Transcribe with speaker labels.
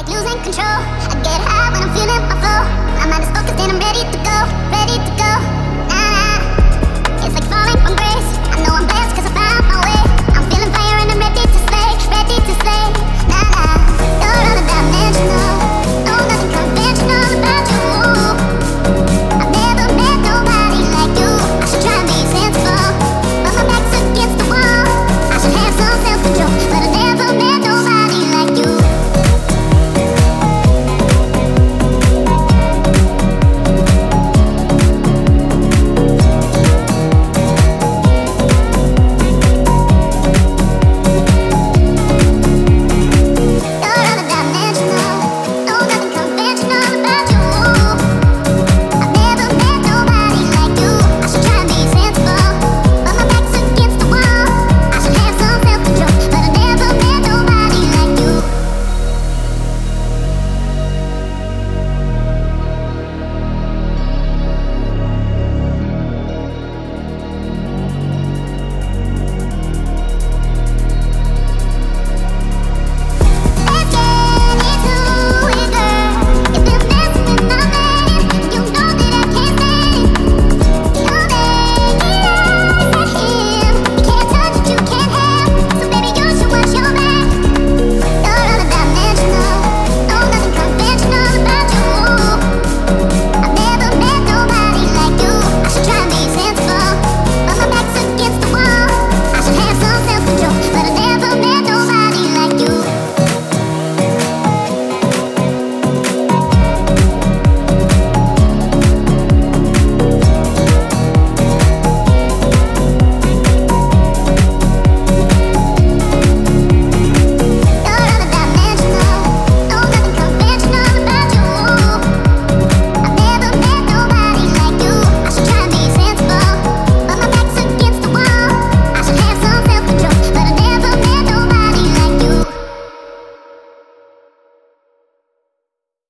Speaker 1: losing control. I get high when I'm feeling my flow. My mind is focused and I'm ready to go, ready to go. Nah, nah. It's like falling from grace. I know I'm blessed 'cause I found my way.